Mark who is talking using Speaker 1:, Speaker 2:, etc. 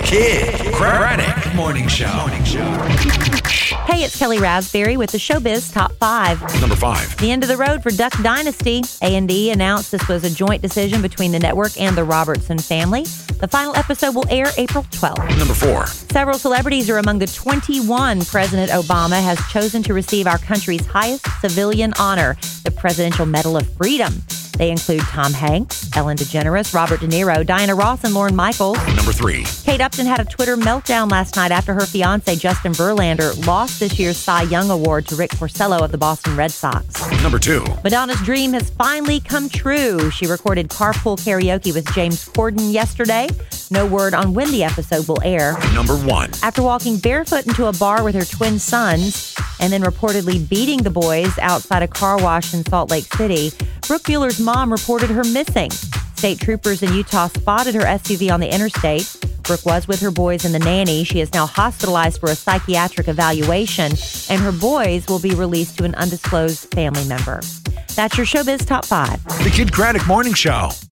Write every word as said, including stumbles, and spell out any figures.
Speaker 1: Kid Craddock Morning Show. Morning Show.
Speaker 2: Hey, it's Kelly Raspberry with the Showbiz Top five.
Speaker 1: Number five.
Speaker 2: The end of the road for Duck Dynasty. A and E announced this was a joint decision between the network and the Robertson family. The final episode will air April twelfth.
Speaker 1: Number four.
Speaker 2: Several celebrities are among the twenty-one President Obama has chosen to receive our country's highest civilian honor, the Presidential Medal of Freedom. They include Tom Hanks, Ellen DeGeneres, Robert De Niro, Diana Ross, and Lorne Michaels.
Speaker 1: Number three.
Speaker 2: Kate Upton had a Twitter meltdown last night after her fiancé, Justin Verlander, lost this year's Cy Young Award to Rick Porcello of the Boston Red Sox.
Speaker 1: Number two.
Speaker 2: Madonna's dream has finally come true. She recorded carpool karaoke with James Corden yesterday. No word on when the episode will air.
Speaker 1: Number one.
Speaker 2: After walking barefoot into a bar with her twin sons and then reportedly beating the boys outside a car wash in Salt Lake City, Brooke Bueller's mom reported her missing. State troopers in Utah spotted her S U V on the interstate. Brooke was with her boys and the nanny. She is now hospitalized for a psychiatric evaluation, and her boys will be released to an undisclosed family member. That's your Showbiz Top five.
Speaker 1: The Kid Craddock Morning Show.